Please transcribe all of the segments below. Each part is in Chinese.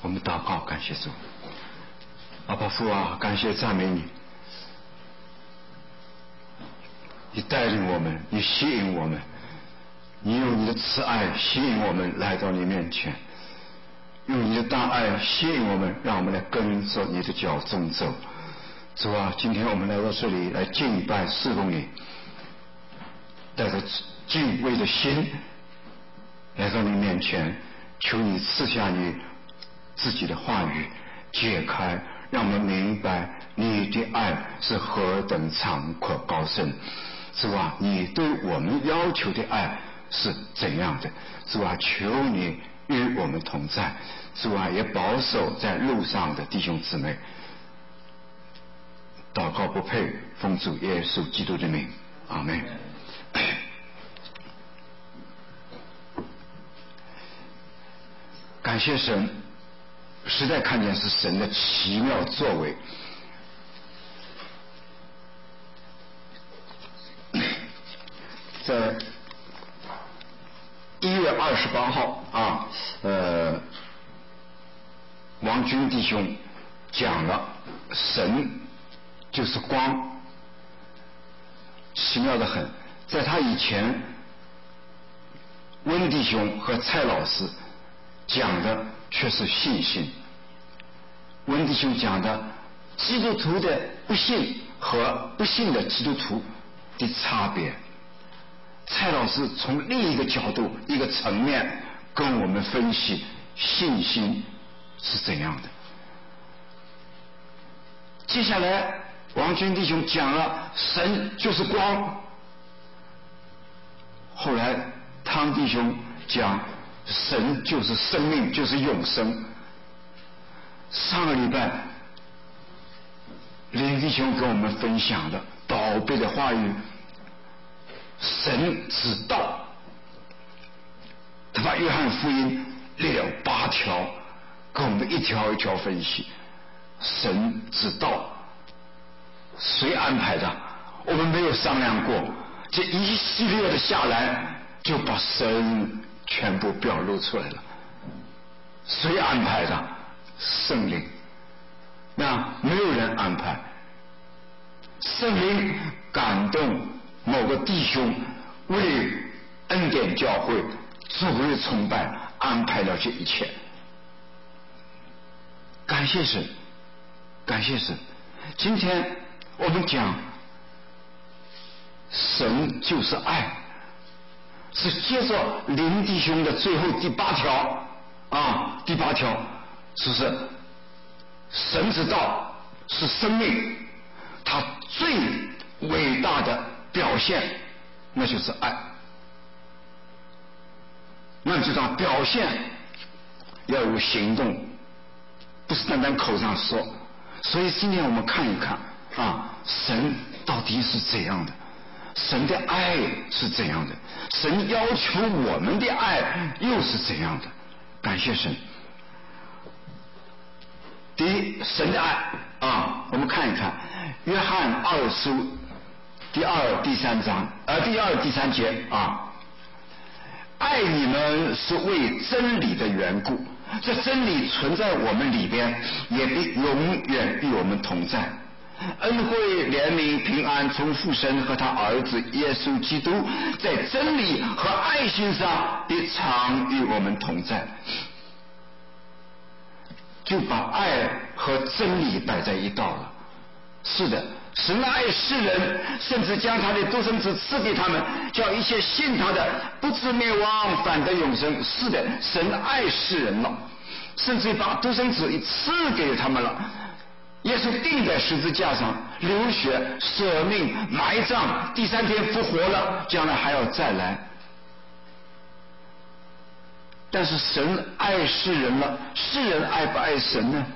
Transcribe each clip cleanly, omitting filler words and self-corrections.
我们祷告，感谢主。阿爸父啊，感谢赞美你，你带领我们，你吸引我们，你用你的慈爱吸引我们来到你面前，用你的大爱吸引我们，让我们来跟着你的脚踪走。主啊，今天我们来到这里来敬拜侍奉你，带着敬畏的心来到你面前，求你赐下你自己的话语，解开，让我们明白你的爱是何等长阔高深。主啊，你对我们要求的爱是怎样的？主啊，求你与我们同在。主啊，也保守在路上的弟兄姊妹。祷告不配，奉主耶稣基督的名，阿们。感谢神，实在看见是神的奇妙作为。在1月28号啊，王军弟兄讲了神就是光，奇妙的很。在他以前，温弟兄和蔡老师讲的却是信心。温弟兄讲的基督徒的不信和不信的基督徒的差别，蔡老师从另一个角度一个层面跟我们分析信心是怎样的。接下来王军弟兄讲了神就是光，后来汤弟兄讲神就是生命，就是永生。上个礼拜林弟兄跟我们分享的宝贝的话语，神之道，他把约翰福音列了8条，跟我们一条一条分析。神之道谁安排的？我们没有商量过，这一系列的下来就把神全部表露出来了。谁安排的？圣灵。那没有人安排，圣灵感动某个弟兄为恩典教会主日崇拜安排了这一切。感谢神，感谢神。今天我们讲神就是爱，是接着林弟兄的最后第8条啊，第8条就是神之道是生命，它最伟大的表现那就是爱。那知道表现要有行动，不是单单口上说。所以今天我们看一看啊，神到底是怎样的，神的爱是怎样的，神要求我们的爱又是怎样的。感谢神。第一，神的爱啊，我们看一看约翰2书第2、第3章第2、第3节啊，爱你们是为真理的缘故，这真理存在我们里边，也必永远与我们同在。恩惠、怜悯、平安从父神和他儿子耶稣基督在真理和爱心上必常与我们同在。就把爱和真理摆在一道了。是的，神爱世人，甚至将他的独生子赐给他们，叫一切信他的不至灭亡，反得永生。是的，神爱世人了，甚至把独生子赐给他们了。耶稣钉在十字架上，流血舍命埋葬，第3天复活了，将来还要再来。但是神爱世人了，世人爱不爱神呢？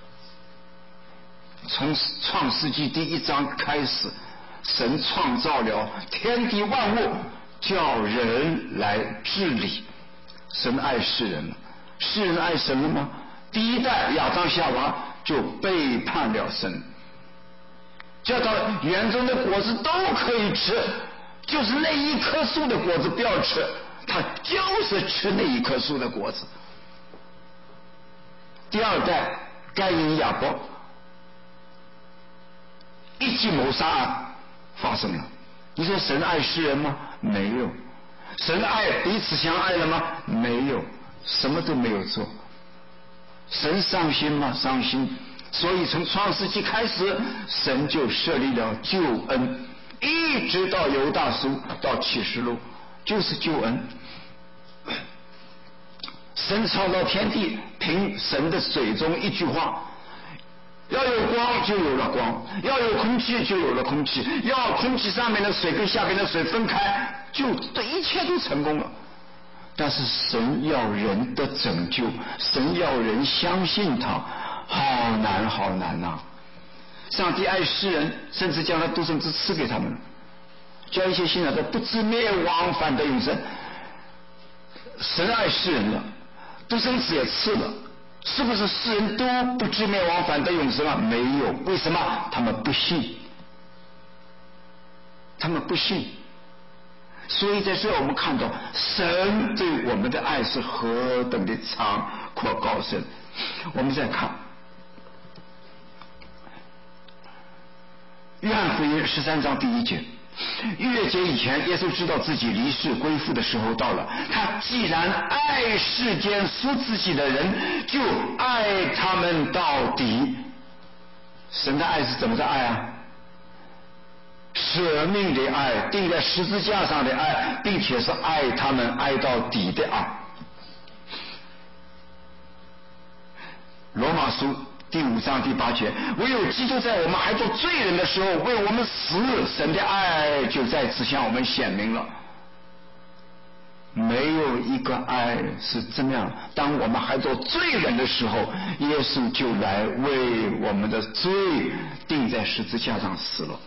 从创世纪第1章开始，神创造了天地万物，叫人来治理。神爱世人了，世人爱神了吗？第一代亚当夏娃就背叛了神，叫他园中的果子都可以吃，就是那一棵树的果子不要吃，他就是吃那一棵树的果子。 第二代该隐亚伯一起谋杀案发生了。你说神爱世人吗？没有。神爱彼此相爱了吗？没有，什么都没有做。神伤心吗？伤心。所以从创世纪开始，神就设立了救恩，一直到犹大书到启示录，就是救恩。神创造天地，凭神的嘴中一句话，要有光就有了光，要有空气就有了空气，要空气上面的水跟下面的水分开，就这一切都成功了。但是神要人的拯救，神要人相信他，好难好难呐！上帝爱世人，甚至将他独生子赐给他们，叫一切信他的不至灭亡，反得永生。神爱世人了，独生子也赐了，是不是世人都不至灭亡，反得永生啊？没有。为什么？他们不信，他们不信。所以在这我们看到神对我们的爱是何等的长阔高深。我们再看约翰福音13章第1节，逾越节以前，耶稣知道自己离世归父的时候到了。他既然爱世间属自己的人，就爱他们到底。神的爱是怎么个爱啊？舍命的爱，钉在十字架上的爱，并且是爱他们爱到底的爱。罗马书第5章第8节，唯有基督在我们还做罪人的时候为我们死，神的爱就在此向我们显明了。没有一个爱是这么样，当我们还做罪人的时候，耶稣就来为我们的罪钉在十字架上死了。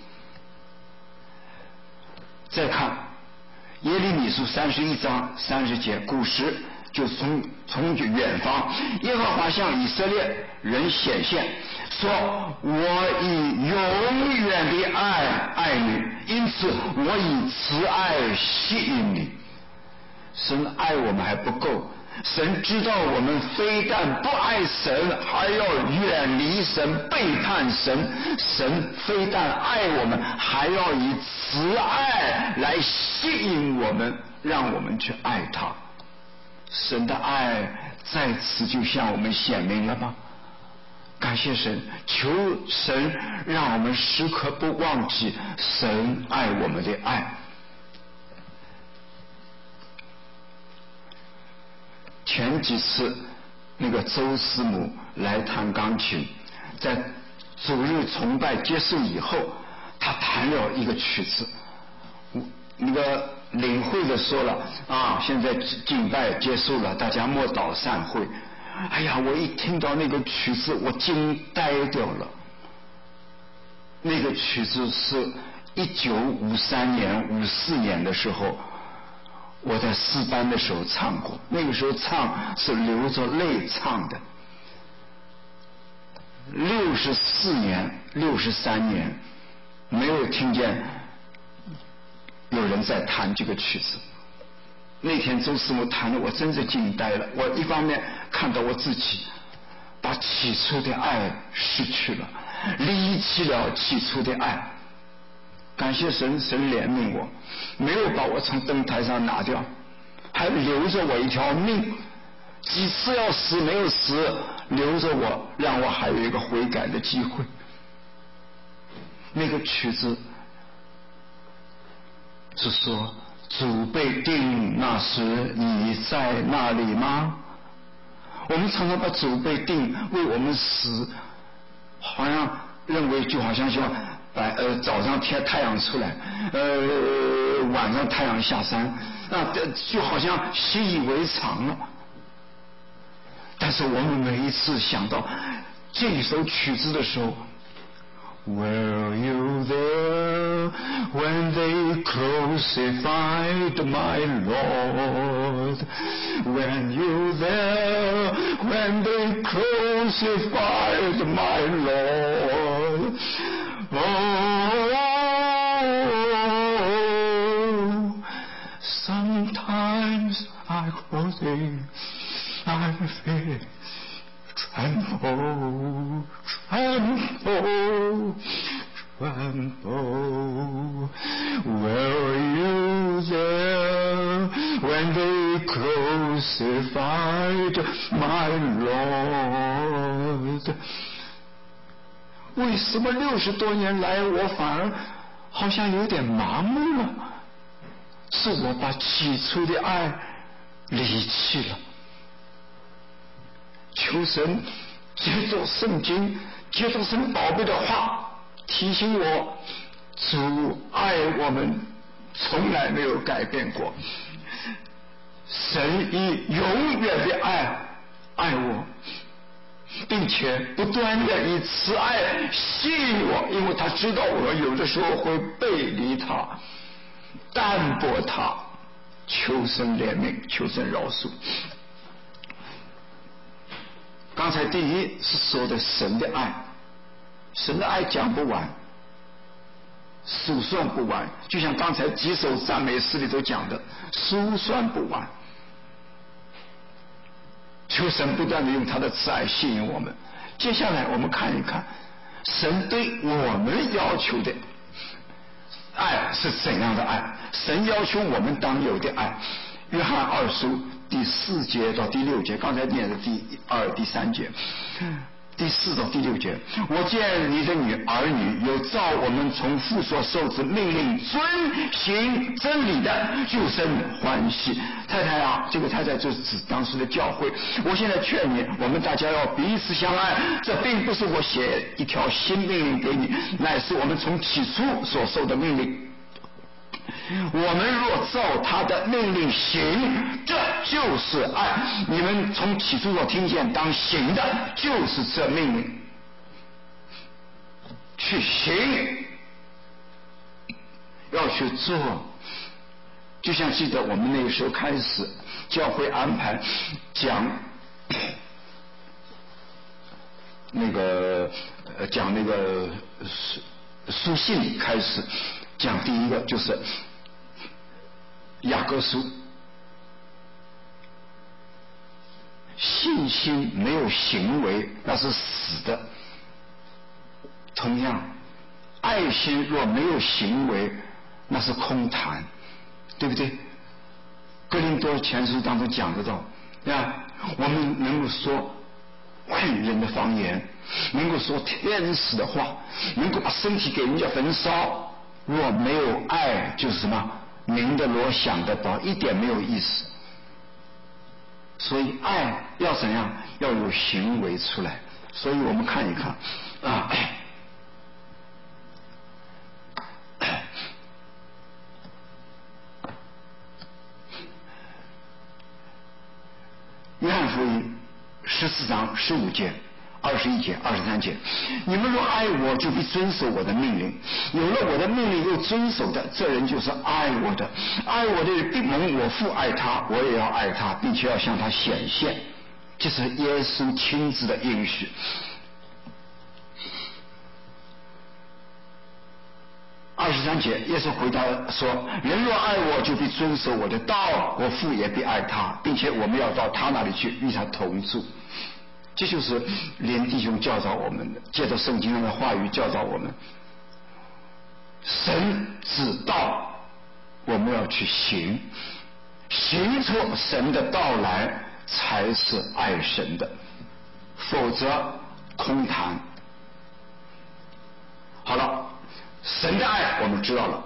再看耶利米书31章30节，古时就从远方，耶和华向以色列人显现，说我以永远的爱爱你，因此我以慈爱吸引你。神爱我们还不够，神知道我们非但不爱神，还要远离神，背叛神。神非但爱我们，还要以慈爱来吸引我们，让我们去爱他。神的爱在此就向我们显明了吧？感谢神，求神让我们时刻不忘记神爱我们的爱。前几次那个周师母来弹钢琴，在主日崇拜结束以后，他弹了一个曲子，那个领会的说了啊，现在敬拜结束了，大家默祷散会。哎呀，我一听到那个曲子，我惊呆掉了。那个曲子是1953年、54年的时候，我在诗班的时候唱过。那个时候唱是流着泪唱的。64年、63年，没有听见有人在弹这个曲子。那天周师母弹的，我真是惊呆了。我一方面看到我自己把起初的爱失去了，离弃了起初的爱。感谢神，神怜悯我，没有把我从灯台上拿掉，还留着我一条命。几次要死没有死，留着我，让我还有一个悔改的机会。那个曲子是说，主被定那时，你在那里吗？我们常常把主被定为我们死，好像认为就好像希望早上太阳出来，晚上太阳下山，就好像习以为常了。但是我们每一次想到这一首曲子的时候， Were you there when they crucified my Lord? When you there when they crucified my Lord? Oh, sometimes I grow dim, I feel trembling. Oh, tremble, tremble. Were you there when they crucified my Lord? 为什么60多年来我反而好像有点麻木了？是我把起初的爱离弃了。求神借着圣经，借着神宝贝的话提醒我，主爱我们从来没有改变过，神以永远的爱我，并且不断的以慈爱吸引我，因为他知道我有的时候会背离他，淡薄他，求神怜悯，求神饶恕。刚才第一是说的神的爱，神的爱讲不完，数算不完，就像刚才几首赞美诗里头讲的，数算不完。求神不断的用他的慈爱吸引我们。接下来我们看一看神对我们要求的爱是怎样的爱，神要求我们当有的爱。约翰2书第4节到第6节，刚才念的第2、第3节，第4到第6节，我见你的儿女有照我们从父所受之命令遵行真理的，就生欢喜。太太啊，这个太太就是指当时的教会。我现在劝你，我们大家要彼此相爱，这并不是我写一条新命令给你，乃是我们从起初所受的命令。我们若照他的命令行，这就是爱。你们从起初所听见当行的，就是这命令，去行，要去做。就像记得我们那个时候开始教会安排讲那个书信，开始讲第一个就是雅各书，信心没有行为那是死的。同样，爱心若没有行为那是空谈，对不对？哥林多前书当中讲得到，我们能够说外人的方言，能够说天使的话，能够把身体给人家焚烧，若没有爱就是什么？明的锣响的宝，一点没有意思。所以爱要怎样？要有行为出来。所以我们看一看啊，约翰福音14章15节、21节、23节，你们若爱我，就必遵守我的命令。有了我的命令又遵守的，这人就是爱我的。爱我的人必蒙我父爱他，我也要爱他，并且要向他显现。这是耶稣亲自的应许。23节，耶稣回答说：人若爱我，就必遵守我的道，我父也必爱他，并且我们要到他那里去，与他同住。这就是连弟兄教导我们的，借着圣经上的话语教导我们。神之道，我们要去行，行出神的道来，才是爱神的，否则空谈。好了，神的爱我们知道了，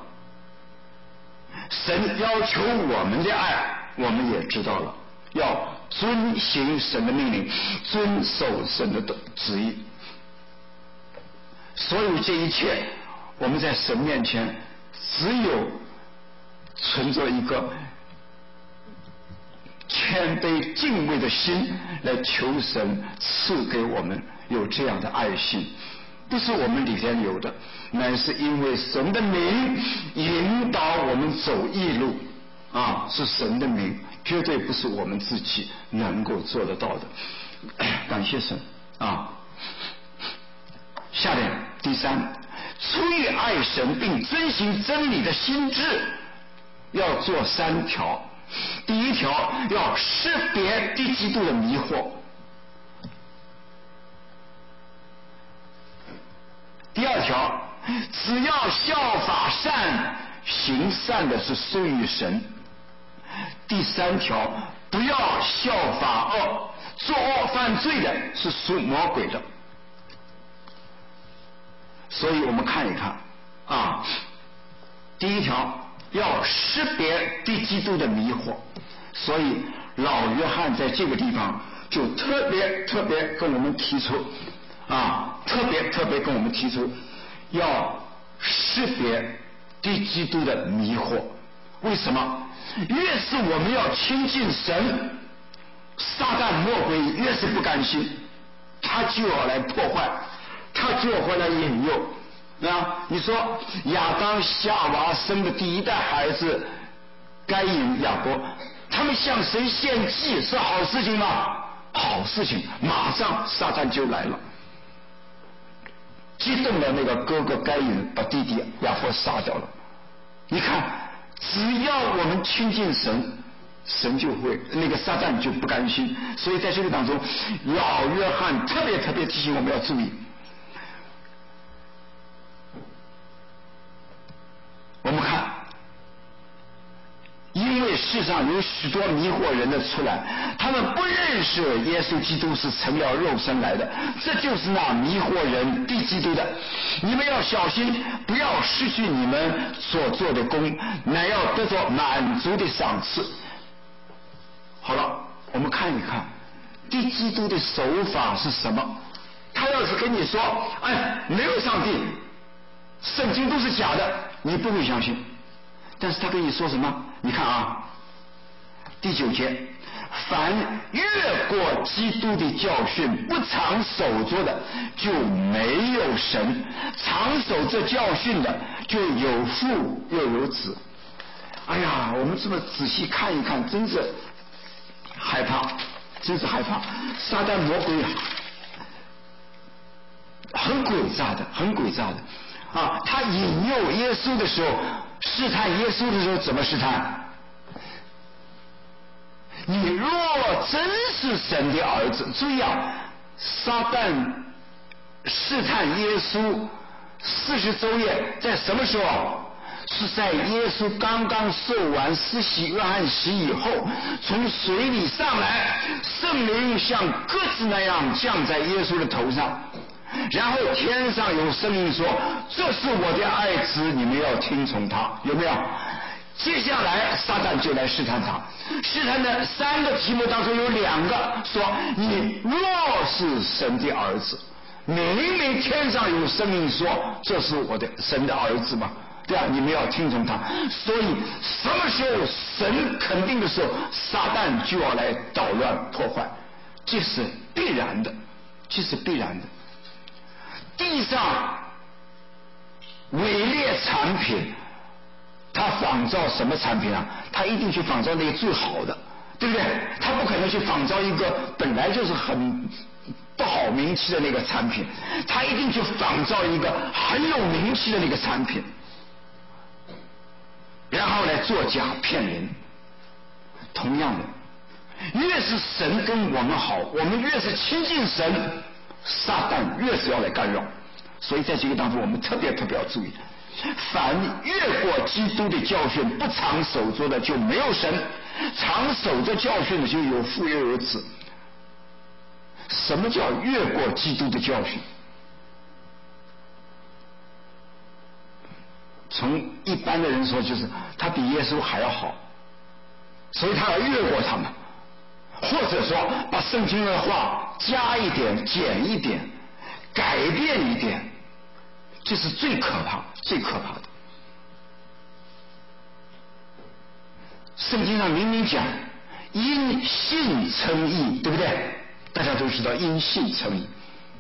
神要求我们的爱我们也知道了，要遵行神的命令，遵守神的旨意。所有这一切，我们在神面前只有存着一个谦卑敬畏的心来求神赐给我们有这样的爱心，不是我们里边有的，乃是因为神的名引导我们走义路啊，是神的名，绝对不是我们自己能够做得到的。感谢神啊！下面第3，出于爱神并遵行真理的心志，要做3条。第1条，要识别敌基督的迷惑。 2条，只要效法善，行善的是属于神。第3条，不要效法恶，作恶犯罪的是属魔鬼的。所以我们看一看啊，第1条要识别对基督的迷惑，所以老约翰在这个地方就特别跟我们提出特别跟我们提出要识别对基督的迷惑。为什么？越是我们要亲近神，撒旦魔鬼越是不甘心，他就要来破坏，他就要来引诱。你说亚当夏娃生的第1代孩子该隐雅各，他们向神献祭是好事情吗？好事情，马上撒旦就来了，激动了那个哥哥该隐，把弟弟雅各杀掉了。你看，只要我们亲近神，神就会那个撒旦就不甘心。所以在这个当中，老约翰特别提醒我们要注意。我们看，因为世上有许多迷惑人的出来，他们不认识耶稣基督是成了肉身来的，这就是那迷惑人敌基督的。你们要小心，不要失去你们所做的功，乃要得着满足的赏赐。好了，我们看一看敌基督的手法是什么。他要是跟你说没有上帝，圣经都是假的，你不会相信。但是他跟你说什么？你看第9节，凡越过基督的教训不常守着的，就没有神；常守这教训的，就有父又有子。我们这么仔细看一看，真是害怕，撒旦魔鬼很诡诈的他引诱耶稣的时候，试探耶稣的时候怎么试探？你若真是神的儿子，注意撒旦试探耶稣40昼夜在什么时候？是在耶稣刚刚受完施洗约翰洗以后，从水里上来，圣灵像鸽子那样降在耶稣的头上，然后天上有声音说：“这是我的爱子，你们要听从他。”有没有？接下来撒旦就来试探他，试探的3个题目当中有2个说：“你若是神的儿子。”明明天上有声音说：“这是我的神的儿子嘛。”对你们要听从他。所以什么时候神肯定的时候，撒旦就要来捣乱破坏，这是必然的。地上伪劣产品，他仿造什么产品他一定去仿造那个最好的，对不对？他不可能去仿造一个本来就是很不好名气的那个产品，他一定去仿造一个很有名气的那个产品，然后来作假骗人。同样的，越是神跟我们好，我们越是亲近神，撒旦越是要来干扰。所以在这个当中我们特别要注意，凡越过基督的教训不常守着的，就没有神；常守着教训的，就有父又有子。什么叫越过基督的教训？从一般的人说，就是他比耶稣还要好，所以他要越过他们，或者说把圣经的话加一点、减一点、改变一点，这是最可怕的。圣经上明明讲因信称义，对不对？大家都知道因信称义。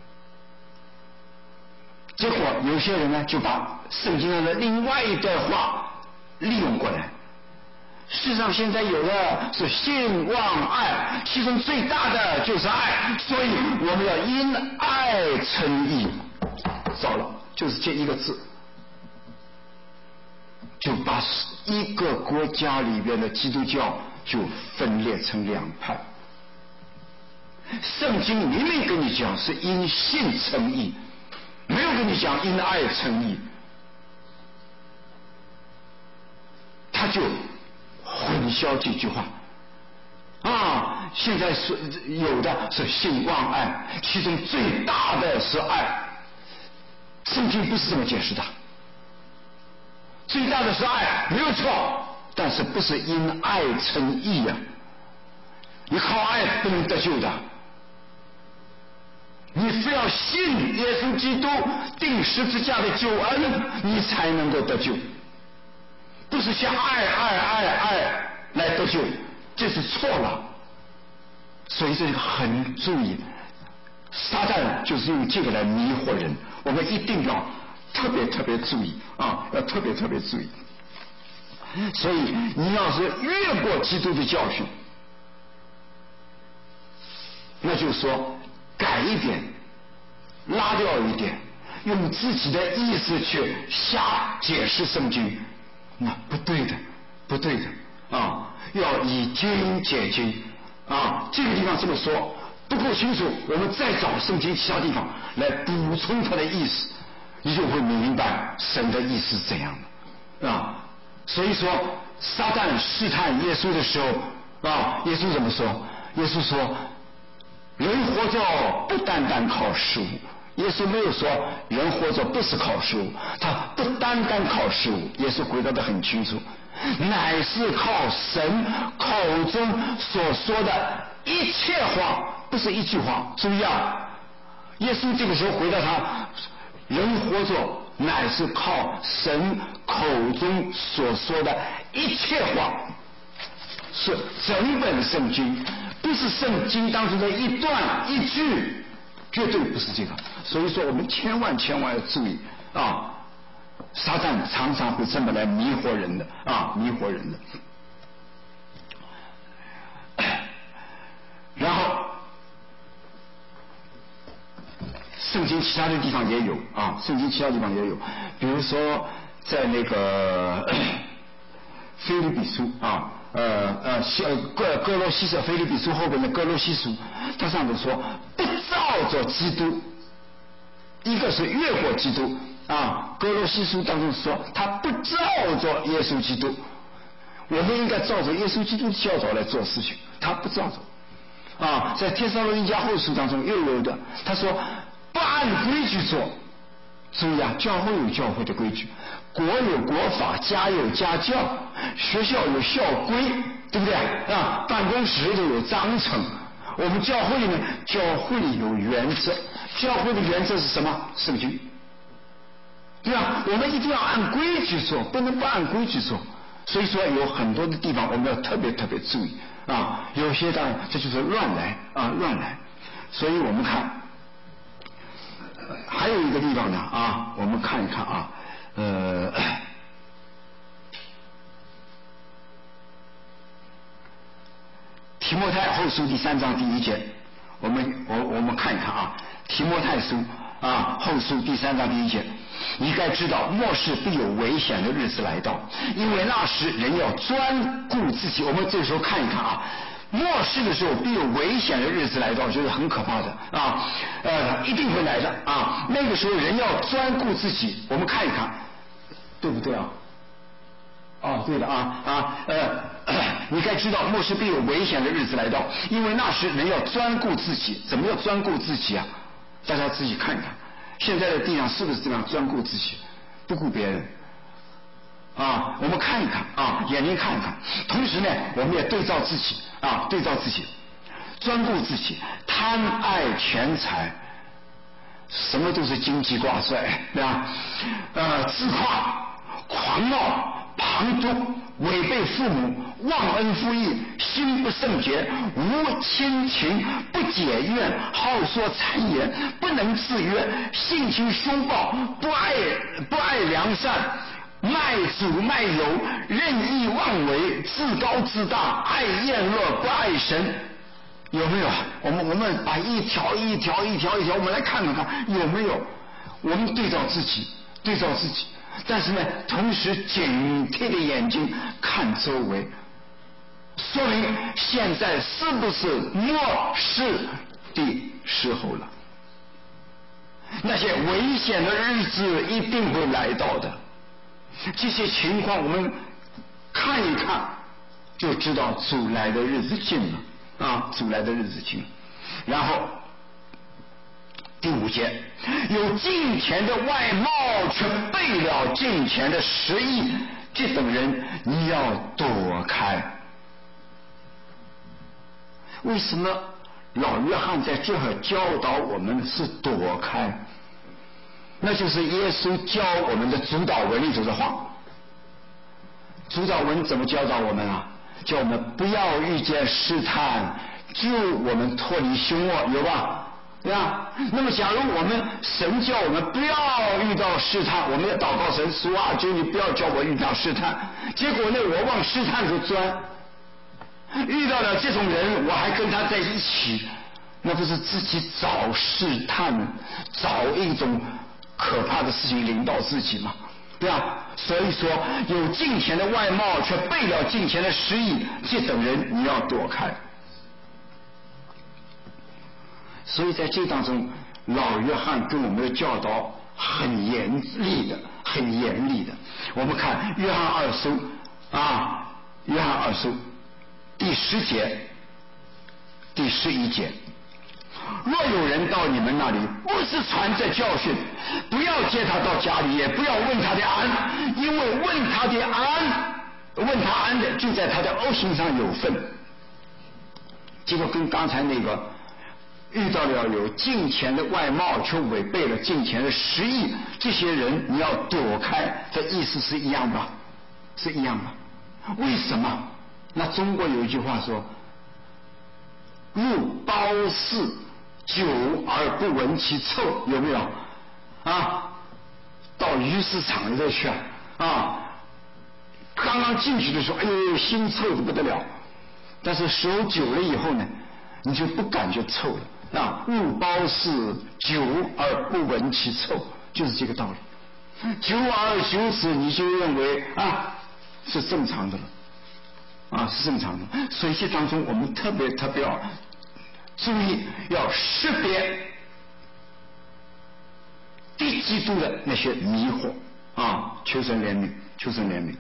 结果有些人呢，就把圣经上的另外一段话利用过来。世上现在有的是信望爱，其中最大的就是爱，所以我们要因爱称义。糟了，就是这一个字，就把一个国家里边的基督教就分裂成2派。圣经明明跟你讲是因信称义， 没有跟你讲因爱称义，他就混淆这句话啊！现在是有的是信望爱，其中最大的是爱。圣经不是这么解释的，最大的是爱，没有错，但是不是因爱称义呀？你靠爱不能得救的，你非要信耶稣基督钉十字架的救恩，你才能够得救，不是像爱来得救，这是错了。所以这个很注意，撒旦就是用这个来迷惑人，我们一定要特别注意啊，要特别注意。所以你要是越过基督的教训，那就是说改一点，拉掉一点，用自己的意思去瞎解释圣经，那不对的啊！要以经解经啊！这个地方这么说不够清楚，我们再找圣经其他地方来补充它的意思，你就会明白神的意思是怎样的啊！所以说撒旦试探耶稣的时候啊，耶稣怎么说？耶稣说人活着不单单靠食物，耶稣没有说人活着不是靠食物，他不单单靠食物，耶稣回答得很清楚，乃是靠神口中所说的一切话，不是一句话。注意啊，耶稣这个时候回答他，人活着乃是靠神口中所说的一切话，是整本圣经，不是圣经当中的一段一句，绝对不是这个。所以说我们千万要注意啊，撒旦常常会这么来迷惑人的啊，迷惑人的。然后圣经其他的地方也有啊，圣经其他地方也有，比如说在那个腓立比书啊，哥罗西书，腓立比书后边的哥罗西书，他上头说不照着基督，一个是越过基督啊，哥罗西书当中说他不照着耶稣基督，我们应该照着耶稣基督的教导来做事情，他不照着啊。在帖撒罗尼迦后书当中又有的，他说不按规矩做。注意啊，教会有教会的规矩，国有国法，家有家教，学校有校规，对不对啊？办公室里有章程。我们教会里面，教会里有原则，教会的原则是什么？圣经，对吧？我们一定要按规矩做，不能不按规矩做。所以说有很多的地方我们要特别注意啊，有些当然这就是乱来啊，乱来。所以我们看还有一个地方呢啊，我们看一看啊，提摩太后书第3章第1节，我们看一看啊，提摩太书啊后书第3章第1节，你该知道末世必有危险的日子来到，因为那时人要专顾自己。我们这个时候看一看啊，末世的时候必有危险的日子来到，就是很可怕的啊，一定会来的啊。那个时候人要专顾自己，我们看一看，对不对啊？哦，对的啊，你该知道末世必有危险的日子来到，因为那时人要专顾自己。怎么要专顾自己啊？大家自己看一看，现在的地上是不是这样专顾自己，不顾别人啊？我们看一看啊，眼睛看一看，同时呢我们也对照自己啊，对照自己，专顾自己，贪爱钱财，什么都是经济挂帅，对吧？自夸、狂傲、旁督、违背父母、忘恩负义、心不圣洁、无亲情、不解怨、好说谗言、不能自约、性情凶暴、不爱良善、卖主卖友、任意妄为、自高自大、爱厌乐、不爱神。有没有？我们把一条，我们来看看有没有。我们对照自己，但是呢，同时警惕的眼睛看周围，说明现在是不是末世的时候了？ 那些危险的日子一定会来到的。这些情况我们看一看就知道主来的日子近了啊，主来的日子近了。然后第5节，有敬虔的外貌却背了敬虔的实意，这等人你要躲开。为什么老约翰在这儿教导我们是躲开？那就是耶稣教我们的主导文里头的话。主导文怎么教导我们啊？叫我们不要遇见试探，救我们脱离凶恶，有吧？对吧？那么假如我们神叫我们不要遇到试探，我们要祷告神说啊，求你不要叫我遇到试探。结果呢，我往试探里钻，遇到了这种人，我还跟他在一起，那不是自己找试探，找一种可怕的事情临到自己吗？对吧？所以说，有敬虔的外貌却背了敬虔的实意，这等人你要躲开。所以在这当中，老约翰跟我们的教导很严厉的，很严厉的。我们看约翰2书啊，约翰2书第10节、第11节。若有人到你们那里，不是传着教训，不要接他到家里，也不要问他的安，因为问他安的，就在他的恶行上有份。结果跟刚才那个遇到了有敬虔的外貌却违背了敬虔的实意，这些人你要躲开的意思是一样吧？是一样的。为什么？那中国有一句话说，入包室久而不闻其臭，有没有啊？到鱼市场里头去啊，刚刚进去的时候，哎呦，腥臭的不得了。但是时候久了以后呢，你就不感觉臭了啊。入包室久而不闻其臭，就是这个道理。久而久之，你就认为啊是正常的了，啊是正常的。所以这当中我们特别要注意，要识别敌基督的那些迷惑啊！求神怜悯，求神怜悯。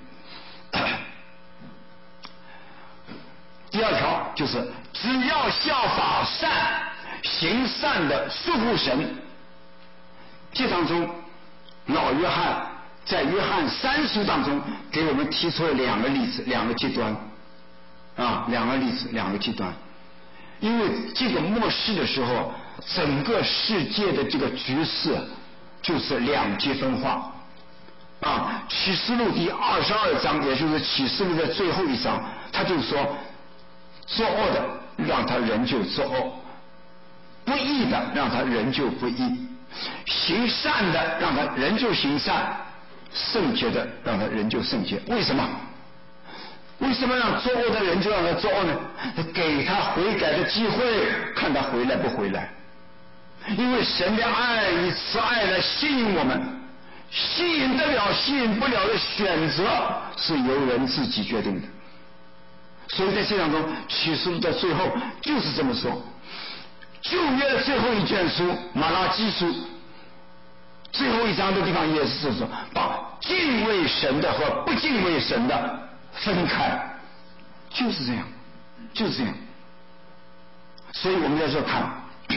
第2条就是，只要效法善，行善的束缚神。这当中，老约翰在约翰3书当中给我们提出了2个例子，2个极端啊，2个例子，2个极端。因为这个末世的时候，整个世界的这个局势就是2极分化啊。启示录第22章，也就是启示录的最后一章，他就说，作恶的让他仍旧作恶，不义的让他仍旧不义，行善的让他仍旧行善，圣洁的让他仍旧圣洁。为什么？为什么让作恶的人就让他作恶呢？给他悔改的机会，看他回来不回来。因为神的爱以慈爱来吸引我们，吸引得了吸引不了的选择是由人自己决定的。所以在这当中，启示录的最后就是这么说。旧约的最后一卷书马拉基书最后一章的地方也是说，把敬畏神的和不敬畏神的分开，就是这样，就是这样。所以我们在这看，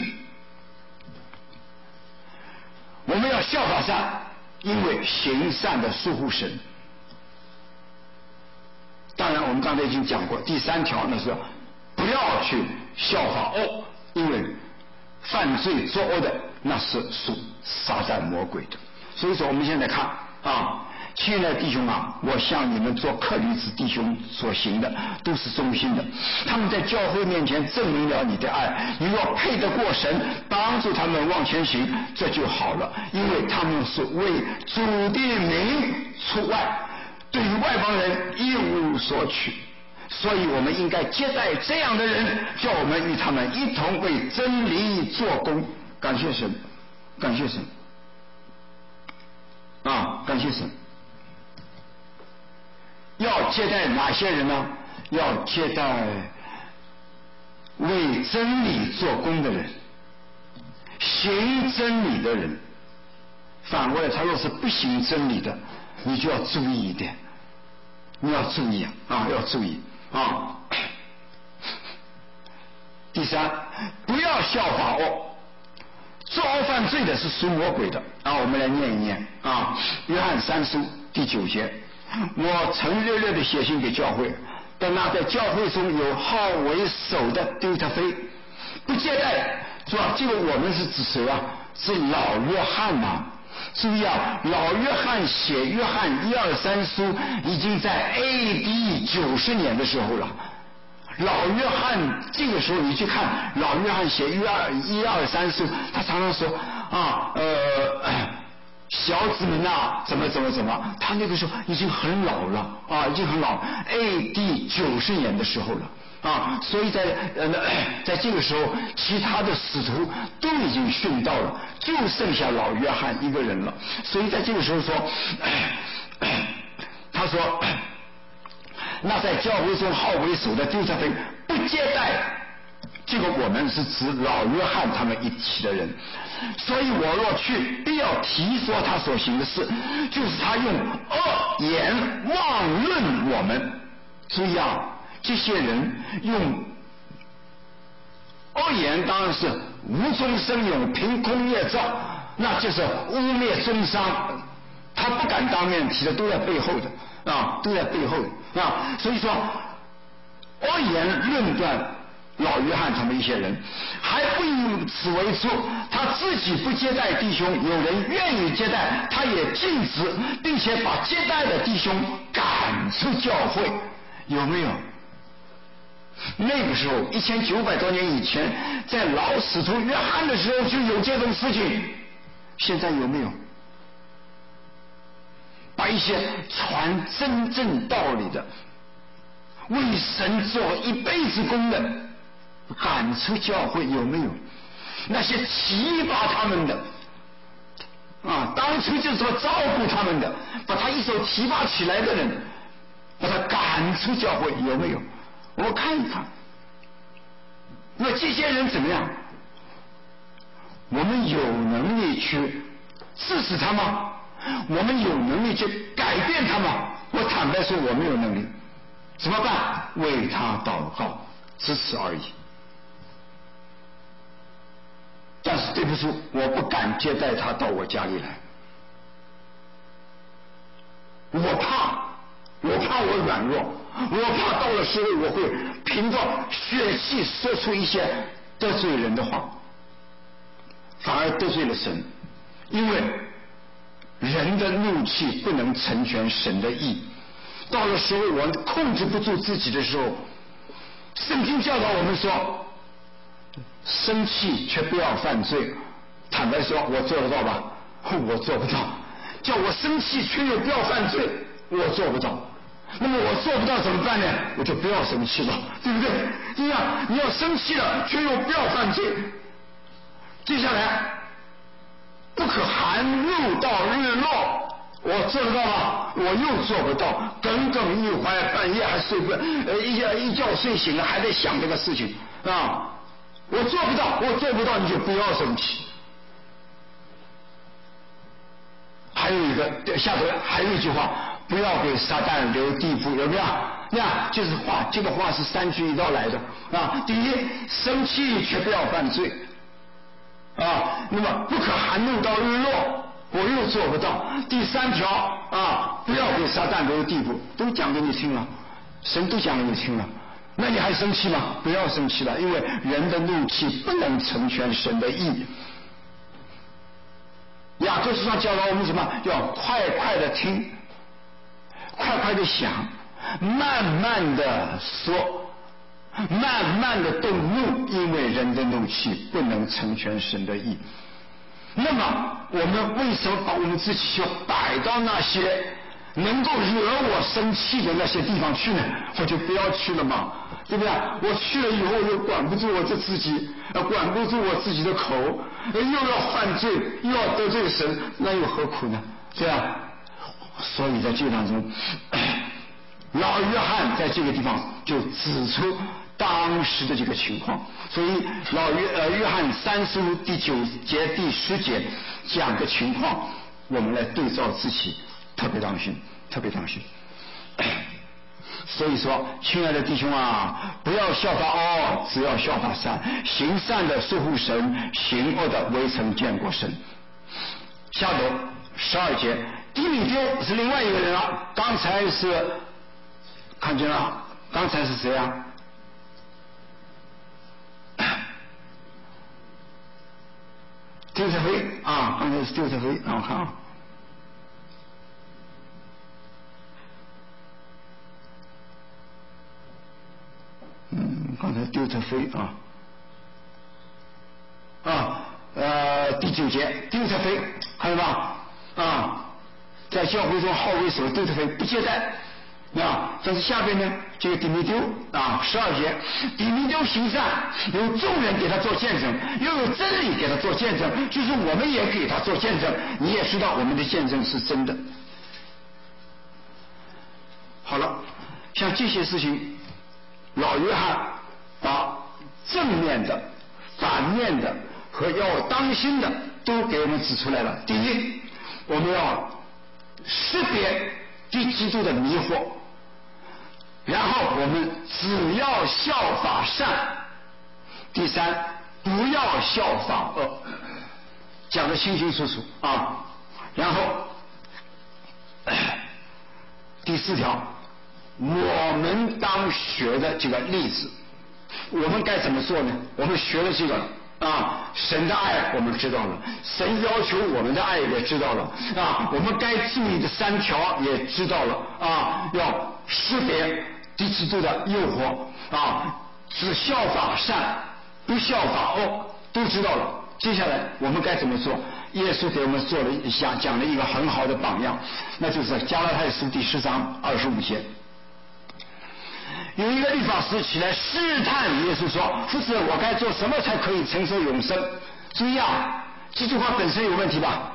我们要效法善，因为行善的疏忽神。当然我们刚才已经讲过，第3条那是不要去效法恶，因为犯罪作恶的那是属撒旦魔鬼的。所以说我们现在看啊，亲爱的弟兄啊，我向你们做克里子弟兄所行的都是忠心的，他们在教会面前证明了你的爱，你若配得过神帮助他们往前行，这就好了，因为他们是为主的名出外，对于外邦人一无所取。所以我们应该接待这样的人，叫我们与他们一同为真理做工。感谢神，感谢神啊，感谢神。要接待哪些人呢？要接待为真理做工的人，行真理的人反过来，他若是不行真理的，你就要注意一点，你要注意啊，要注意啊。第三，不要效法恶，作恶犯罪的是属魔鬼的啊。我们来念一念啊，约翰3书第9节，我曾热烈的写信给教会，但那在教会中有好为首的丢他飞，不接待，是吧？这个我们是指谁啊？是老约翰啊。注意啊，老约翰写约翰1、2、3书已经在 AD 90年的时候了。老约翰这个时候你去看老约翰写1、2、3书，他常常说啊小子们啊怎么，他那个时候已经很老了啊，已经很老 AD 90年的时候了啊，所以在这个时候，其他的使徒都已经殉道了，就剩下老约翰一个人了。所以在这个时候说，他说，那在教会中好为首的丢他飞，不接待，这个我们是指老约翰他们一起的人。所以我若去，必要提说他所行的事，就是他用恶言妄论我们。注意啊，这些人用恶言，当然是无中生有、凭空捏造，那就是污蔑中伤。他不敢当面提的，都在背后的啊，都在背后的啊。所以说，恶言论断老约翰他们一些人，还不以此为处，他自己不接待弟兄，有人愿意接待，他也禁止，并且把接待的弟兄赶出教会。有没有？那个时候1900多年以前，在老使徒约翰的时候就有这种事情，现在有没有？把一些传真正道理的、为神做一辈子工的赶出教会，有没有？那些提拔他们的啊，当初就是说照顾他们的，把他一手提拔起来的人，把他赶出教会，有没有？我们看一看。那这些人怎么样？我们有能力去制止他吗？我们有能力去改变他吗？我坦白说，我没有能力。怎么办？为他祷告，支持而已。但是对不起，我不敢接待他到我家里来。我怕我软弱，我怕到了时候我会凭着血气说出一些得罪人的话，反而得罪了神。因为人的怒气不能成全神的义，到了时候我控制不住自己的时候，圣经教导我们说，生气却不要犯罪。坦白说，我做得到吧？我做不到。叫我生气却又不要犯罪，我做不到。那么我做不到怎么办呢？我就不要生气了，对不对？你要生气了却又不要犯罪。接下来，不可含怒到日落，我做得到吗？我又做不到，耿耿于怀，半夜还睡不一觉睡醒了还在想这个事情啊！我做不到，你就不要生气。还有一个下头还有一句话，不要给撒旦留地步，有没有？就是话，这个话是3句一道来的啊。第一，生气却不要犯罪啊。那么不可含怒到日落，我又做不到。第3条啊，不要给撒旦留地步，都讲给你听了，神都讲给你听了，那你还生气吗？不要生气了，因为人的怒气不能成全神的义。雅各书上教导我们什么？要快快的听，快快的想，慢慢的说，慢慢的动怒，因为人的怒气不能成全神的义。那么我们为什么把我们自己就摆到那些能够惹我生气的那些地方去呢？我就不要去了嘛，对不对？我去了以后又管不住我自己，管不住我自己的口，又要犯罪，又要得罪神，那又何苦呢？这样，所以在这当中，老约翰在这个地方就指出当时的这个情况。所以约翰3书第9节第10节讲个情况， 我们来对照自己，特别当心，特别当心。所以说，亲爱的弟兄啊，不要效法恶，只要效法善。行善的属乎神，行恶的未曾见过神。下头12节，低米丢是另外一个人了。刚才是看见了，刚才是谁啊？丢特菲啊，刚才是丢特菲，让我看啊。刚才丢特菲第9节丢特菲，看到吧？在教会中好为首丢特菲不接待。但是下边呢，这个底米丢12节，底米丢行善，有众人给他做见证，又有真理给他做见证，就是我们也给他做见证，你也知道我们的见证是真的。好了，像这些事情，老约翰把正面的、反面的和要当心的都给我们指出来了。第一，我们要识别对基督的迷惑，然后我们只要效法善。第三，不要效法恶，讲得清清楚楚啊。然后第4条，我们当学的这个例子，我们该怎么做呢？我们学了这个神的爱我们知道了，神要求我们的爱也知道了我们该注意的3条也知道了要识别对基督的诱惑只效法善，不效法恶，都知道了。接下来我们该怎么做？耶稣给我们讲了一个很好的榜样，那就是加拉太书第10章25节。有一个律法师起来试探耶稣说：“夫子，我该做什么才可以承受永生？”注意这句话本身有问题吧？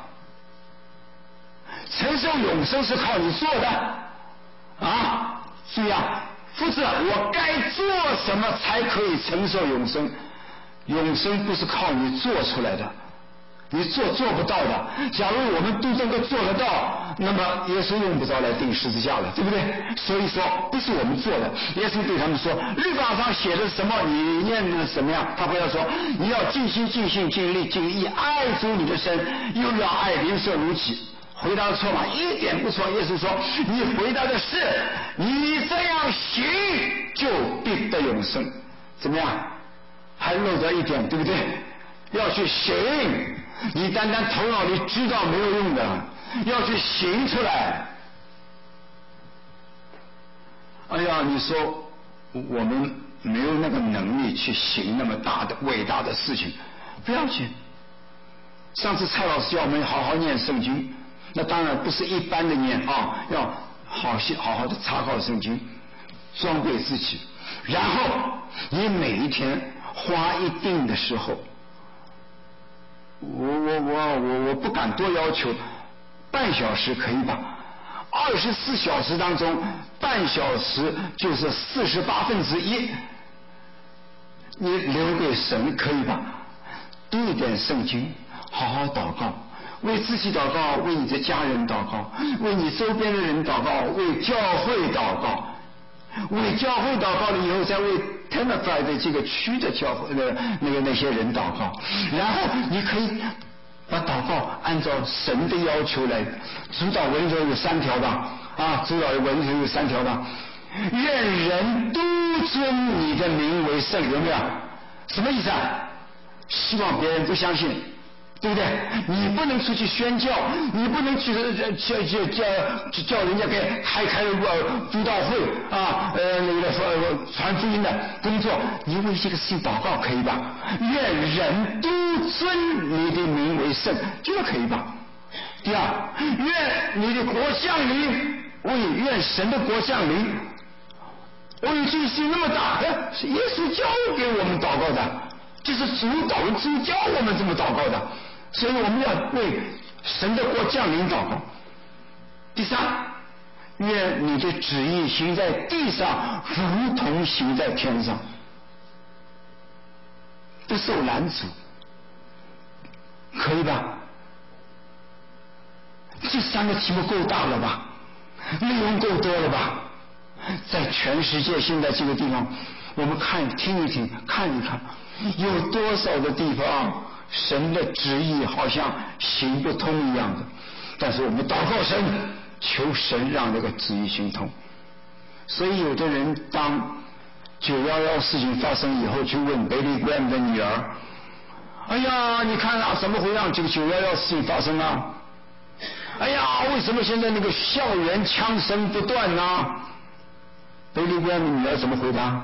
承受永生是靠你做的注意夫子，我该做什么才可以承受永生？永生不是靠你做出来的，你做不到的。假如我们都能够做得到，那么耶稣用不着来钉十字架了，对不对？所以说不是我们做的。耶稣对他们说，律法上写的什么你念的什么样，他不要说你要尽心尽性尽力尽意爱主你的神，又要爱邻舍如己。回答错吗？一点不错。耶稣说，你回答的是你这样行就必得永生。怎么样？还漏掉一点，对不对？要去行，你单单头脑里知道没有用的，要去行出来。哎呀，你说我们没有那个能力去行那么大的伟大的事情，不要紧。上次蔡老师叫我们好好念圣经，那当然不是一般的念要好好的查考圣经，装备自己，然后你每一天花一定的时候，我不敢多要求，半小时可以吧？24小时当中，半小时就是1/48，你留给神可以吧？读一点圣经，好好祷告，为自己祷告，为你的家人祷告，为你周边的人祷告，为教会祷告。为教会祷告了以后，再为 Tenerife 的这个区的教会那些人祷告，然后你可以把祷告按照神的要求来。主祷文中有3条吧主祷文中有3条吧，愿人都尊你的名为圣，有没有？什么意思希望别人都相信，对不对？你不能出去宣教，你不能去叫人家给开布道会传福音的工作，你为这个事情祷告可以吧？愿人都尊你的名为圣，这个可以吧？第二，愿你的国降临，愿神的国降临。这个事情那么大，是耶稣教给我们祷告的，这是主教我们这么祷告的，所以我们要为神的国降临祷告。第三，愿你的旨意行在地上如同行在天上，不受拦阻，可以吧？ 这3个题目够大了吧？内容够多了吧？在全世界现在这个地方，我们听一听，看一看，有多少的地方神的旨意好像行不通一样的，但是我们祷告神，求神让这个旨意行通。所以有的人当911事情发生以后，去问 Billy Graham 的女儿，哎呀，你看啊，怎么会让这个911事情发生啊？哎呀，为什么现在那个校园枪声不断呢？Billy Graham 的女儿怎么回答？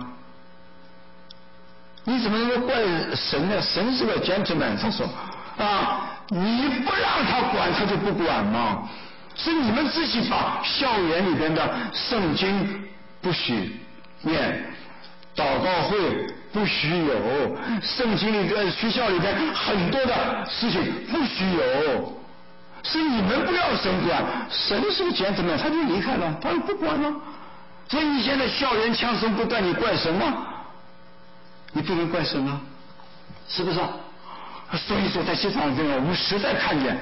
你怎么能够怪神呢？神是个 gentleman， 他说啊，你不让他管，他就不管嘛。是你们自己把校园里边的圣经不许念，祷告会不许有，圣经里边学校里边很多的事情不许有，是你们不要神管，神是个 gentleman， 他就离开了，他不管了。所以你现在校园枪声不断，你怪神吗？你不能怪神啊，是不是？所以说在这场中，我们实在看见，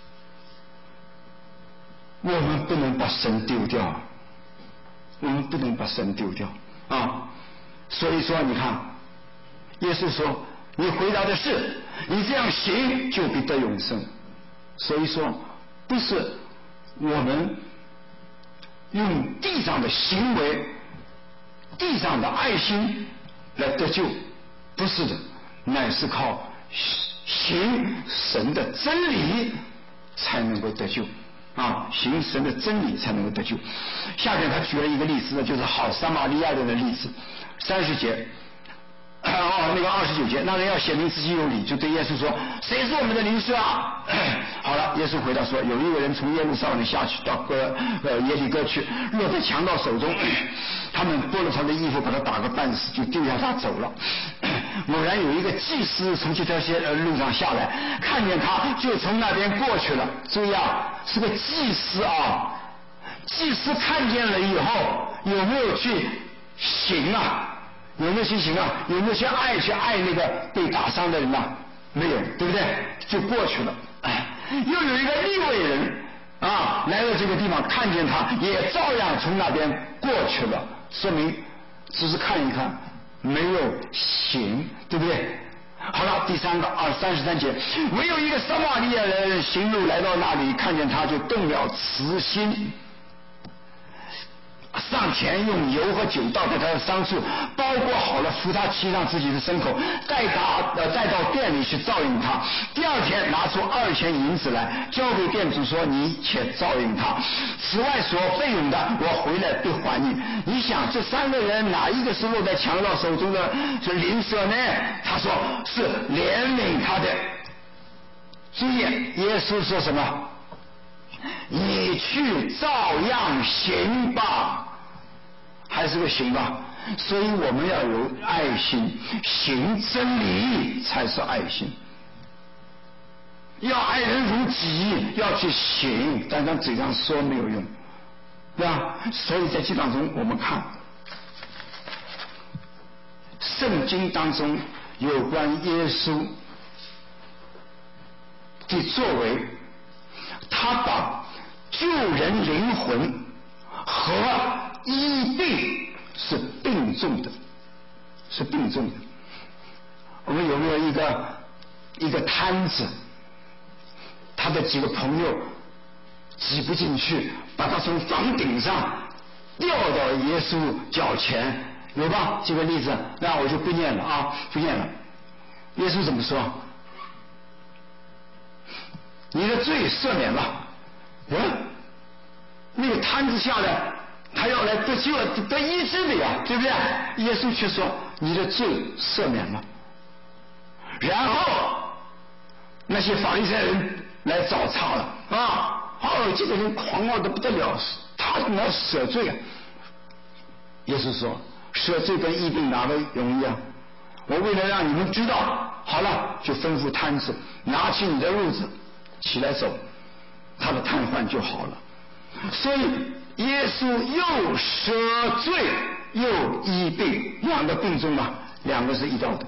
我们不能把神丢掉，我们不能把神丢掉啊！所以说，你看，耶稣说：“你回答的是，你这样行就必得永生。”所以说，不是我们用地上的行为、地上的爱心来得救，不是的，乃是靠行神的真理才能够得救啊！行神的真理才能够得救。下面他举了一个例子呢，就是好撒玛利亚人的例子，30节。那个29节，那人要显明自己有理，就对耶稣说：“谁是我们的邻舍啊？”好了，耶稣回答说：“有一个人从耶路撒冷下去到耶利哥去，落在强盗手中，他们剥了他的衣服，把他打个半死，就丢下他走了。偶然有一个祭司从这条路上下来，看见他，就从那边过去了。注意啊，是个祭司啊！祭司看见了以后，有没有去行啊？有没有去行啊？有没有去爱那个被打伤的人啊？没有，对不对？就过去了。又有一个利未人啊，来到这个地方，看见他，也照样从那边过去了，说明只是看一看，没有行，对不对？好了，第33节，唯有一个撒玛利亚人行路来到那里，看见他就动了慈心，上前用油和酒倒在他的伤处，包裹好了，扶他骑上自己的牲口，带到店里去照应他。第2天拿出2钱银子来，交给店主说：“你且照应他，此外所费用的，我回来必还你。”你想这3个人哪一个是落在强盗手中的是邻舍呢？他说是怜悯他的。注意，耶稣说什么？你去照样行吧，还是个行吧。所以我们要有爱心，行真理才是爱心。要爱人如己，要去行，单单嘴上说没有用，对吧？所以在这当中，我们看圣经当中有关耶稣的作为，他把救人灵魂和医病是并重的，是并重的。我们有没有一个摊子，他的几个朋友挤不进去，把他从房顶上吊到耶稣脚前，有吧？这个例子，那我就不念了啊，不念了。耶稣怎么说？你的罪赦免了。那个摊子下来，他要来得救得医治的呀，对不对？耶稣却说你的罪赦免了。然后那些法利赛人来找茬了啊！这个人狂傲的不得了，他怎么要赦罪啊？耶稣说赦罪跟医病哪个容易啊？我为了让你们知道，好了，就吩咐摊子拿起你的褥子起来走，他的瘫痪就好了。所以耶稣又赦罪又医病，两个并重嘛，两个是一道的。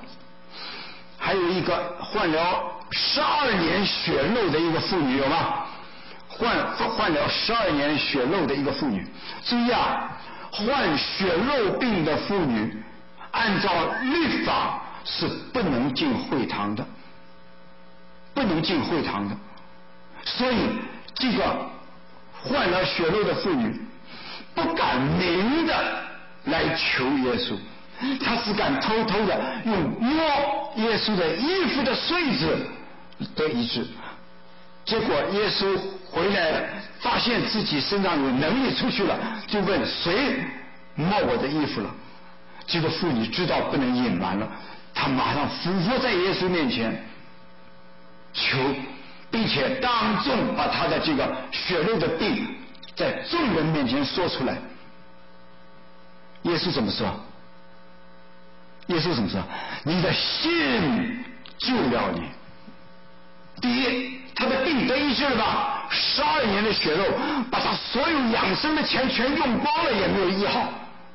还有一个患了12年血漏的一个妇女，有吗？ 患了12年血漏的一个妇女。注意啊，患血漏病的妇女，按照律法是不能进会堂的，不能进会堂的。所以这个患了血漏的妇女不敢明的来求耶稣，她只敢偷偷的用摸耶稣的衣服的穗子得医治。结果耶稣回来了，发现自己身上有能力出去了，就问谁摸我的衣服了。这个妇女知道不能隐瞒了，她马上俯伏在耶稣面前求，并且当众把她的这个血漏的病在众人面前说出来。耶稣怎么说？耶稣怎么说？你的信救了你。第一，他的病得医治了吧？12年的血漏，把他所有养生的钱全用光了，也没有医好。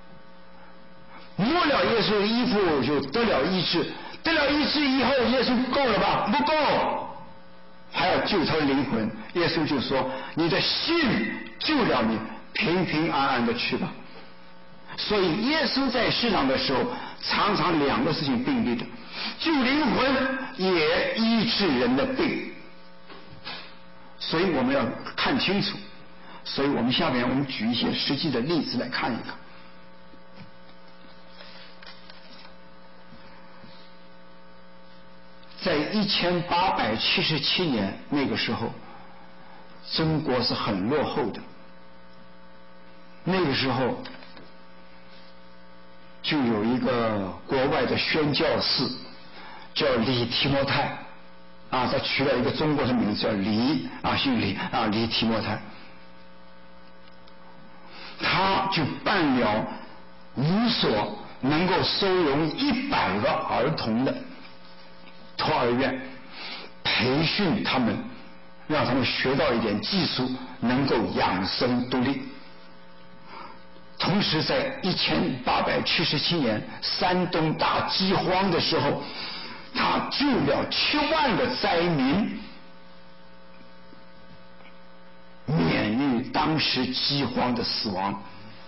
摸了耶稣的衣服就得了医治，得了医治以后，耶稣够了吧？不够，还要救他的灵魂。耶稣就说：“你的信救了你，平平安安的去吧。”所以耶稣在世上的时候，常常两个事情并立的，救灵魂也医治人的病。所以我们要看清楚，所以我们下面我们举一些实际的例子来看一看。在1877年那个时候，中国是很落后的。那个时候就有一个国外的宣教士叫李提摩太啊，他取了一个中国的名字叫李啊，姓李啊，李提摩太。他就办了5所能够收容100个儿童的托儿院，培训他们，让他们学到一点技术，能够养生独立。同时在1877年山东大饥荒的时候，他救了7万个灾民，免于当时饥荒的死亡。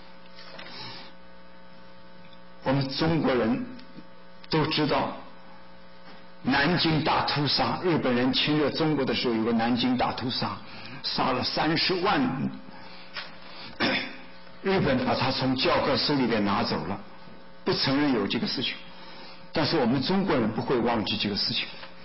我们中国人都知道南京大屠杀，日本人侵略中国的时候有个南京大屠杀，杀了30万，日本把他从教科书里面拿走了，不承认有这个事情。但是我们中国人不会忘记这个事情。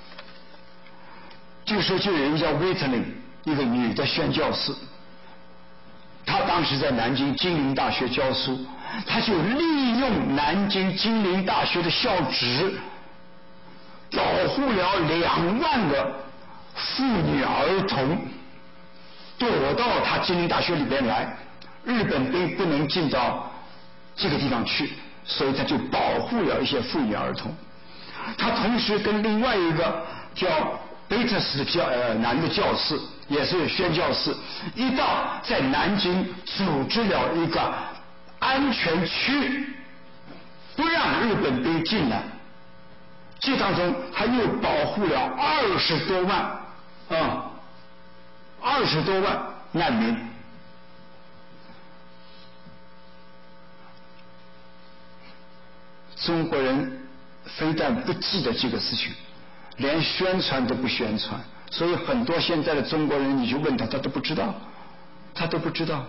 这个时候就有一个叫威特林，一个女的宣教士，她当时在南京金陵大学教书，她就利用南京金陵大学的校址，保护了2万个妇女儿童躲到她金陵大学里边来，日本兵不能进到这个地方去，所以他就保护了一些妇女儿童。他同时跟另外一个叫贝特斯的男的教士，也是宣教士，一道在南京组织了一个安全区，不让日本兵进来。这当中他又保护了20多万20多万难民。中国人非但不记得这个事情，连宣传都不宣传，所以很多现在的中国人，你就问他，他都不知道，他都不知道。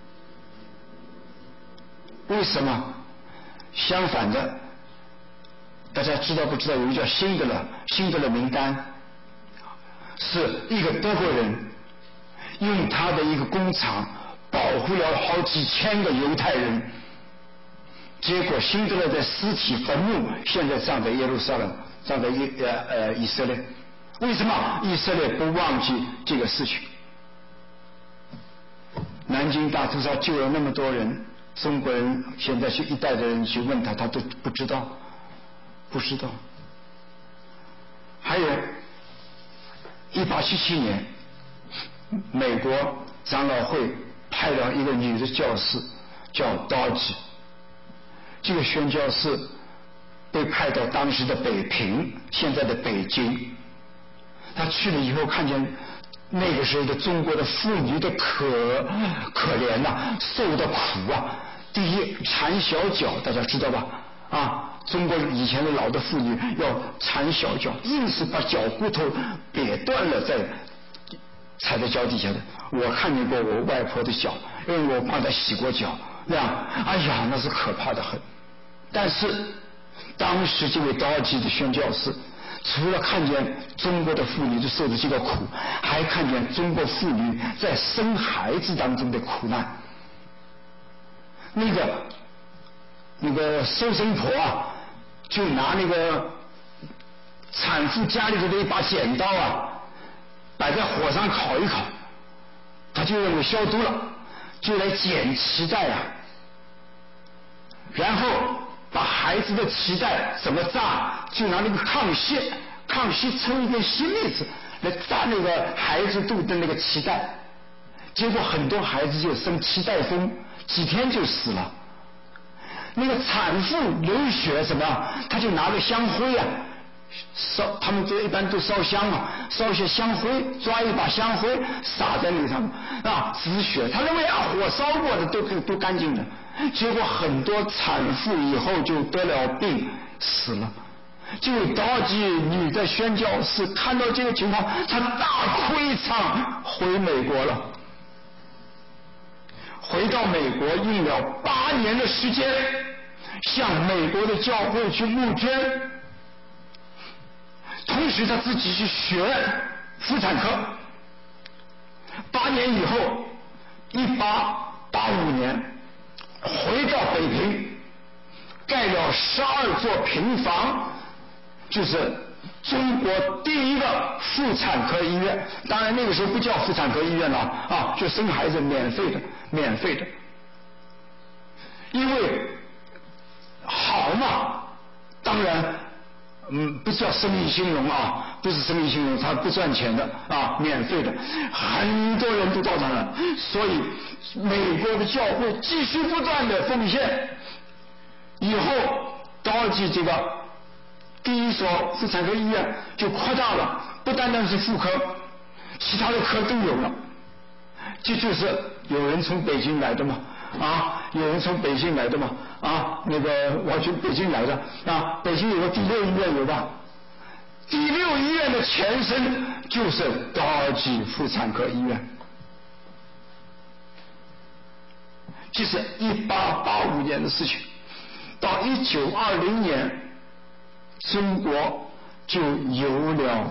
为什么？相反的，大家知道不知道有一个叫辛德勒名单，是一个德国人用他的一个工厂保护了好几千个犹太人，结果辛德勒的尸体坟墓现在葬在耶路撒冷，葬在以色列。为什么以色列不忘记这个事情？南京大屠杀救了那么多人，中国人现在去一代的人去问他，他都不知道，不知道。还有1877年美国长老会派了一个女的教士叫道吉，这个宣教士被派到当时的北平，现在的北京。他去了以后看见那个时候的中国的妇女的可怜呐，受的苦啊。第一，缠小脚，大家知道吧？啊，中国以前的老的妇女要缠小脚，硬是把脚骨头瘪断了再踩在脚底下的。我看见过我外婆的脚，因为我帮她洗过脚，那样，哎呀，那是可怕的很。但是当时这位高级的宣教士，除了看见中国的妇女就受的这个苦，还看见中国妇女在生孩子当中的苦难。那个收生婆啊，就拿那个产妇家里头的一把剪刀啊，摆在火上烤一烤，他就认为消毒了，就来剪脐带啊，然后把孩子的脐带怎么扎，就拿那个炕锡抽一根锡粒子来扎那个孩子肚的那个脐带，结果很多孩子就生脐带风，几天就死了。那个产妇流血什么，他就拿个香灰啊烧，他们这一般都烧香嘛，烧些香灰，抓一把香灰撒在那个上面啊，止血。他认为啊，火烧过的都干净的，结果很多产妇以后就得了病死了。这位高级女的宣教士看到这个情况，她大哭一场，回美国了。回到美国用了8年的时间，向美国的教会去募捐，同时他自己去学妇产科。8年以后，1885年回到北平，盖了12座平房，就是中国第一个妇产科医院。当然那个时候不叫妇产科医院了啊，就生孩子免费的。因为好嘛，当然不叫生意兴隆啊，不是生意兴隆，他不赚钱的啊，免费的，很多人都到场了。所以美国的教会继续不断的奉献，以后高级这个第一所妇产科医院就扩大了，不单单是妇科，其他的科都有了。这就是有人从北京来的嘛，啊，有人从北京来的嘛，啊，那个我去北京来的啊，北京有个第6医院有吧？第6医院的前身就是高级妇产科医院。这是1885年的事情，到1920年，中国就有了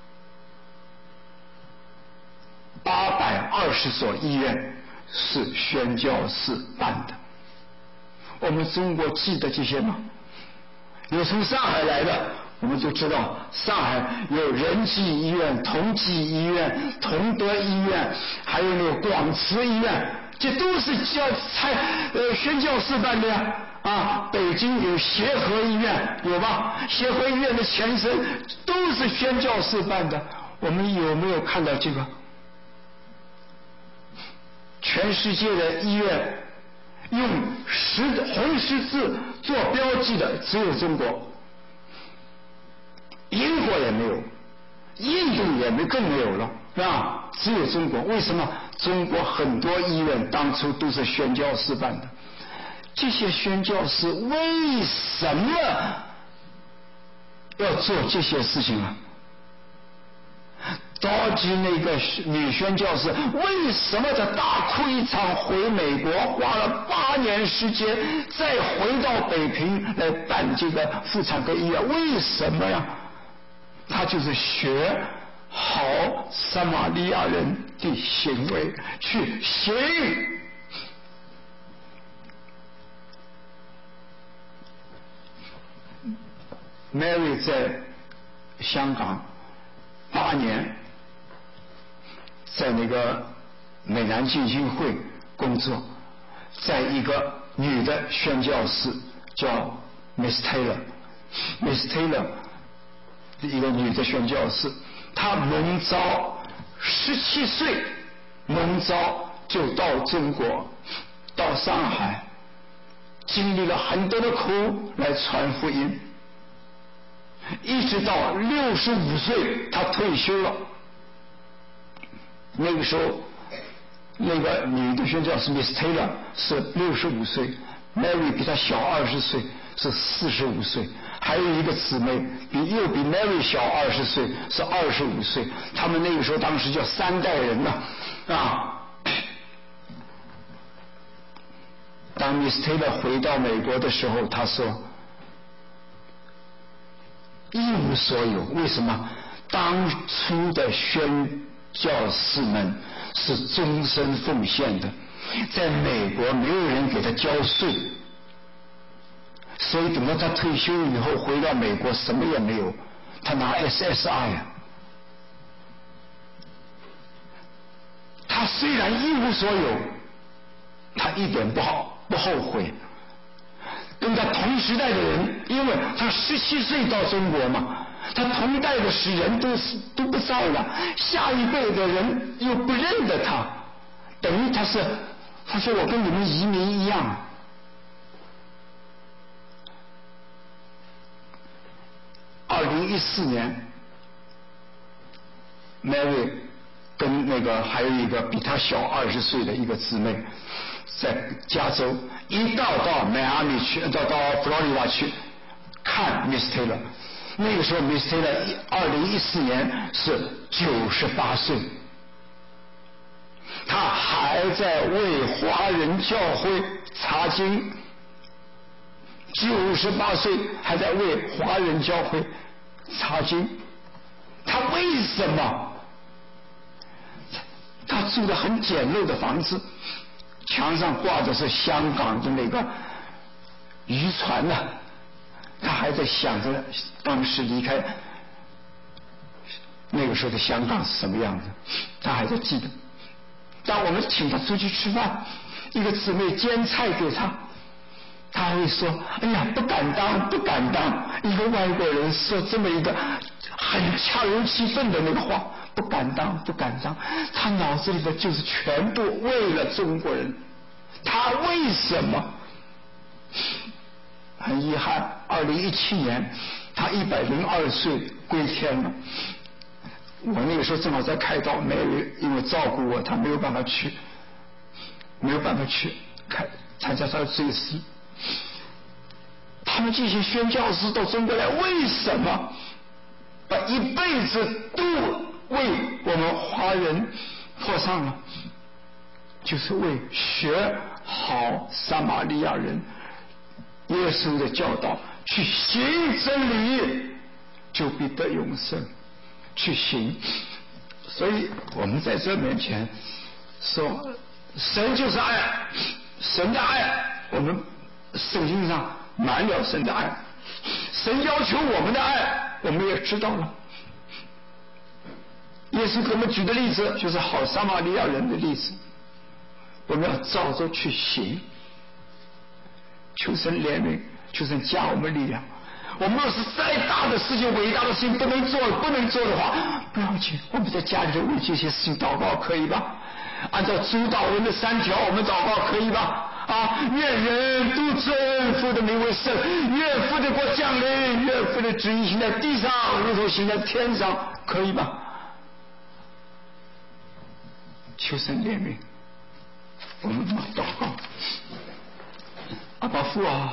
820所医院是宣教士办的。我们中国记得这些吗？有从上海来的，我们就知道上海有仁济医院、同济医院、同德医院，还有那个广慈医院，这都是宣教士办的呀。啊，北京有协和医院，有吧？协和医院的前身都是宣教士办的。我们有没有看到这个？全世界的医院用红十字做标记的只有中国，英国也没有，印度也更没有了，啊，只有中国。为什么？中国很多医院当初都是宣教士办的。这些宣教士为什么要做这些事情啊？高级那个女宣教士为什么她大哭一场回美国，花了8年时间再回到北平来办这个妇产科医院？为什么呀？她就是学好撒玛利亚人的行为去行。Mary 在香港8年，在那个美南浸信会工作，在一个女的宣教士叫 Miss Taylor 一个女的宣教士，她蒙召17岁蒙召就到中国，到上海，经历了很多的苦来传福音，一直到65岁她退休了。 那个时候那个女的宣教士 Miss Taylor 是65岁，Mary 比她小20岁，是45岁，还有一个姊妹又比 Mary 小20岁，是25岁。他们那个时候当时叫3代人了啊。当 Miss Taylor 回到美国的时候，她说一无所有。为什么？当初的宣教士们是终身奉献的，在美国没有人给他交税，所以等到他退休以后回到美国什么也没有，他拿 SSI 啊。他虽然一无所有，他一点不后悔。跟他同时代的人，因为他17岁到中国嘛，他同代的人都不在了，下一辈的人又不认得他，等于他说我跟你们移民一样。2014年 Mary 跟那个还有一个比他小20岁的一个姊妹在加州，一到迈阿密去，到佛罗里达去看 Miss Taylor。那个时候 Miss Taylor 2014年是98岁，他还在为华人教会查经，98岁还在为华人教会查经。他为什么？他住的很简陋的房子，墙上挂的是香港的那个渔船呢，他还在想着当时离开那个时候的香港是什么样子，他还在记得。当我们请他出去吃饭，一个姊妹煎菜给他，他还会说：“哎呀，不敢当，不敢当。”一个外国人说这么一个很恰如其分的那个话，不敢当，不敢当。他脑子里的就是全部为了中国人。他为什么？很遗憾，2017年他102岁归天了。我那个时候正好在开刀，没有因为照顾我，他没有办法去参加他的追思。他们这些宣教师到中国来，为什么把一辈子都为我们华人破上了？就是为学好撒玛利亚人耶稣的教导，去行真理，就必得永生。去行。所以我们在这面前说，神就是爱，神的爱，我们圣经上满了神的爱，神要求我们的爱，我们也知道了。耶稣给我们举的例子就是好撒玛利亚人的例子，我们要照着去行。求神怜悯，求神加我们力量。我们若是再大的事情、伟大的事情不能做的话，不要紧，我们在家里头为这些事情祷告，可以吧？按照主导文的3条，我们祷告可以吧？愿人都尊父的名为圣，愿父的国降临，愿父的旨意行在地上，如同行在天上，可以吧？求神怜悯，我们祷告。阿爸父啊，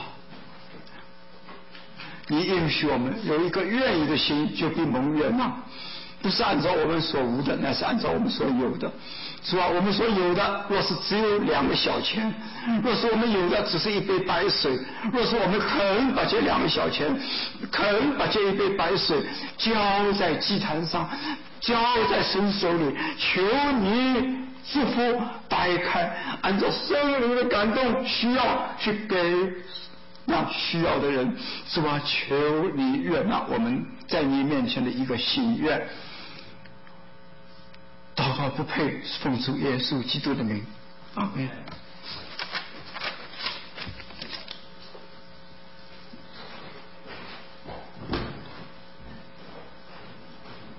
你允许我们有一个愿意的心，就必蒙悦纳，不是按照我们所无的，乃是按照我们所有的。主啊，我们所有的若是只有2个小钱，若是我们有的只是一杯白水，若是我们肯把这2个小钱，肯把这一杯白水浇在祭坛上，浇在神手里，求你祝福掰开，按照圣灵的感动需要去给那需要的人。主啊，求你悦纳我们在你面前的一个心愿。祷告不配，奉主耶稣基督的名，阿门。